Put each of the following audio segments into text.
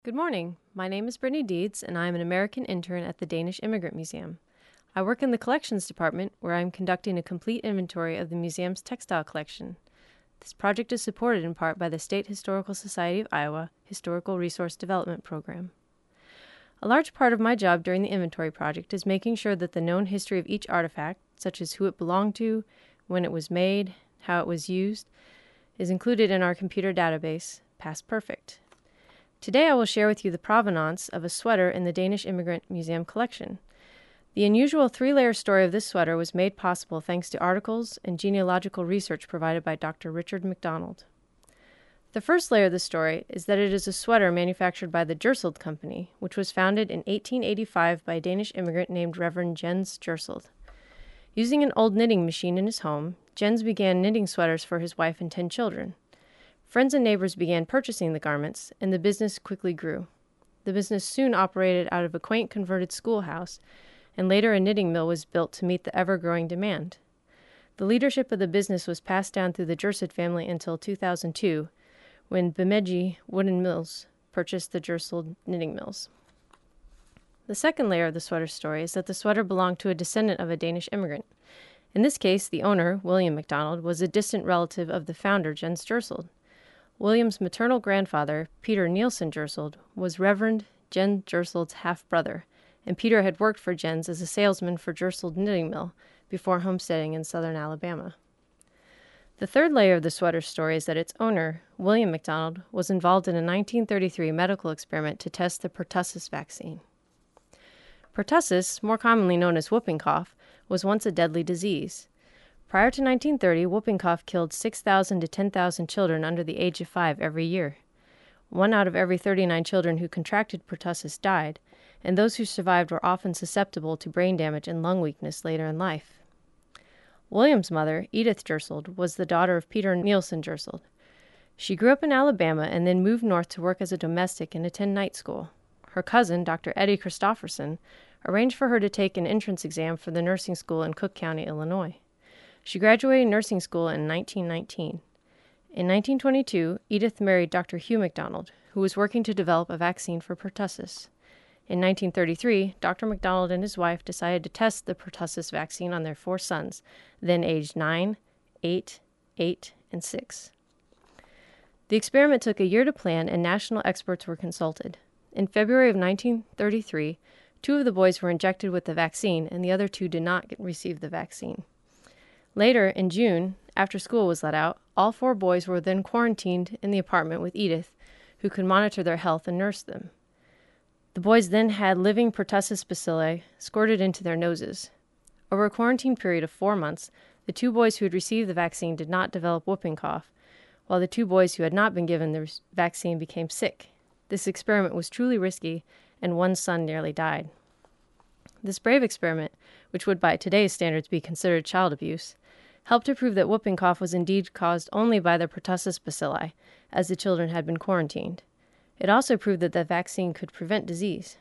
Good morning. My name is Brittany Deeds, and I am an American intern at the Danish Immigrant Museum. I work in the collections department, where I am conducting a complete inventory of the museum's textile collection. This project is supported in part by the State Historical Society of Iowa Historical Resource Development Program. A large part of my job during the inventory project is making sure that the known history of each artifact, such as who it belonged to, when it was made, how it was used, is included in our computer database, PastPerfect. Today I will share with you the provenance of a sweater in the Danish Immigrant Museum collection. The unusual three-layer story of this sweater was made possible thanks to articles and genealogical research provided by Dr. Richard McDonald. The first layer of the story is that it is a sweater manufactured by the Djerseld Company, which was founded in 1885 by a Danish immigrant named Reverend Jens Djerseld. Using an old knitting machine in his home, Jens began knitting sweaters for his wife and 10 children. Friends and neighbors began purchasing the garments, and the business quickly grew. The business soon operated out of a quaint converted schoolhouse, and later a knitting mill was built to meet the ever-growing demand. The leadership of the business was passed down through the Djerseld family until 2002, when Bemidji Wooden Mills purchased the Djerseld knitting mills. The second layer of the sweater story is that the sweater belonged to a descendant of a Danish immigrant. In this case, the owner, William McDonald, was a distant relative of the founder, Jens Djerseld. William's maternal grandfather, Peter Nielsen Djerseld, was Reverend Jens Djerseld's half-brother, and Peter had worked for Jens as a salesman for Djerseld Knitting Mill before homesteading in southern Alabama. The third layer of the sweater story is that its owner, William McDonald, was involved in a 1933 medical experiment to test the pertussis vaccine. Pertussis, more commonly known as whooping cough, was once a deadly disease. Prior to 1930, whooping cough killed 6,000 to 10,000 children under the age of 5 every year. 1 out of every 39 children who contracted pertussis died, and those who survived were often susceptible to brain damage and lung weakness later in life. William's mother, Edith Djerseld, was the daughter of Peter Nielsen Djerseld. She grew up in Alabama and then moved north to work as a domestic and attend night school. Her cousin, Dr. Eddie Christofferson, arranged for her to take an entrance exam for the nursing school in Cook County, Illinois. She graduated nursing school in 1919. In 1922, Edith married Dr. Hugh McDonald, who was working to develop a vaccine for pertussis. In 1933, Dr. McDonald and his wife decided to test the pertussis vaccine on their 4 sons, then aged 9, 8, 8, and 6. The experiment took a year to plan, and national experts were consulted. In February of 1933, 2 of the boys were injected with the vaccine, and the other 2 did not receive the vaccine. Later, in June, after school was let out, all 4 boys were then quarantined in the apartment with Edith, who could monitor their health and nurse them. The boys then had living pertussis bacilli squirted into their noses. Over a quarantine period of 4 months, the 2 boys who had received the vaccine did not develop whooping cough, while the 2 boys who had not been given the vaccine became sick. This experiment was truly risky, and 1 son nearly died. This brave experiment, which would by today's standards be considered child abuse, helped to prove that whooping cough was indeed caused only by the pertussis bacilli, as the children had been quarantined. It also proved that the vaccine could prevent disease.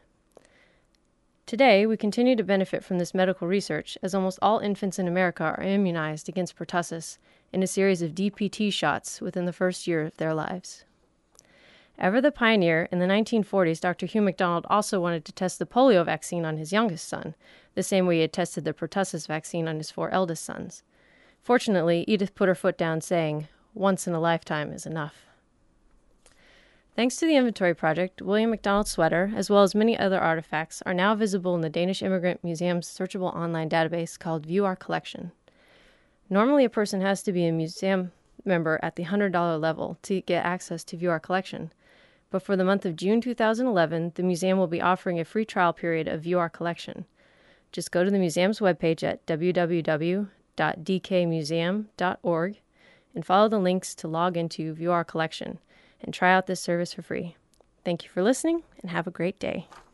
Today, we continue to benefit from this medical research, as almost all infants in America are immunized against pertussis in a series of DPT shots within the first year of their lives. Ever the pioneer, in the 1940s, Dr. Hugh McDonald also wanted to test the polio vaccine on his youngest son, the same way he had tested the pertussis vaccine on his 4 eldest sons. Fortunately, Edith put her foot down, saying, "Once in a lifetime is enough." Thanks to the inventory project, William McDonald's sweater, as well as many other artifacts, are now visible in the Danish Immigrant Museum's searchable online database called View Our Collection. Normally, a person has to be a museum member at the $100 level to get access to View Our Collection, but for the month of June 2011, the museum will be offering a free trial period of View Our Collection. Just go to the museum's webpage at www.dkmuseum.org and follow the links to log into View Our Collection and try out this service for free. Thank you for listening, and have a great day.